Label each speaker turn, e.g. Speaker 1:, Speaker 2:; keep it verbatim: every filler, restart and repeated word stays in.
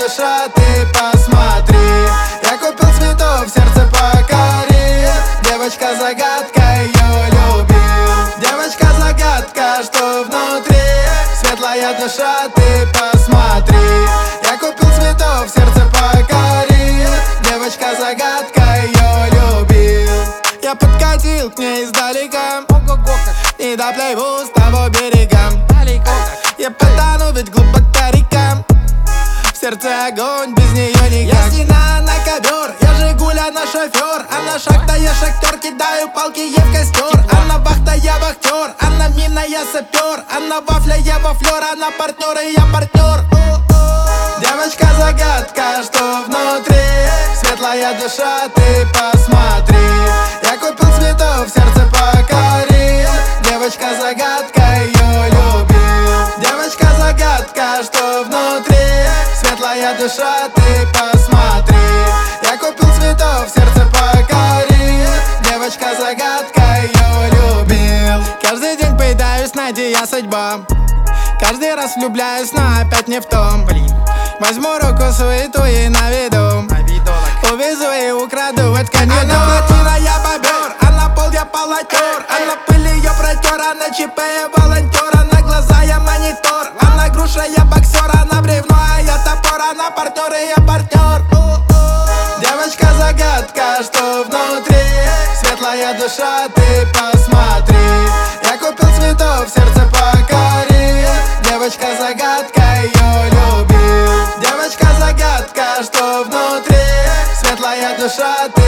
Speaker 1: душа, ты посмотри. Я купил цветов, сердце покори. Девочка-загадка, ее любил. Девочка-загадка, что внутри? Светлая душа, ты посмотри. Я купил цветов, сердце покори. Девочка-загадка, ее любил. Я подкатил к ней издалека, и доплыву с того берега. Я потону, ведь глубоко река. В сердце огонь, без нее никак. Я стена на ковер, я Жигуль, она шофер. Она шахта, я шахтер, кидаю палки, я в костер. Она вахта, я вахтер, она мина, я сапер. Она вафля, я вафлер, она партнер, и я партнер. Девочка-загадка, что внутри? Светлая душа, ты посмотри. Я купил цветов, сердце покори. Девочка-загадка, ее любил. Девочка-загадка, что внутри? Светлая душа, ты посмотри. Я купил цветов, сердце покори. Девочка-загадка, ее любил. Каждый день пытаюсь найти я судьба. Каждый раз влюбляюсь, но опять не в том. Возьму руку суету и наведу. Увезу и украду, это конец. Она плотина, я бобер. Она пол, я полотер. Она пыль, ее протер. Она ЧП, я волонтер. Она глаза, я монитор. Она груша, я боксер. Она бревно, а я топор. Она партнер, и я партнер. Девочка-загадка, что внутри? Светлая душа, ты посмотри. Я купил цветов, сердце покори. Девочка-загадка, ее любил. Девочка-загадка, что внутри? Светлая душа,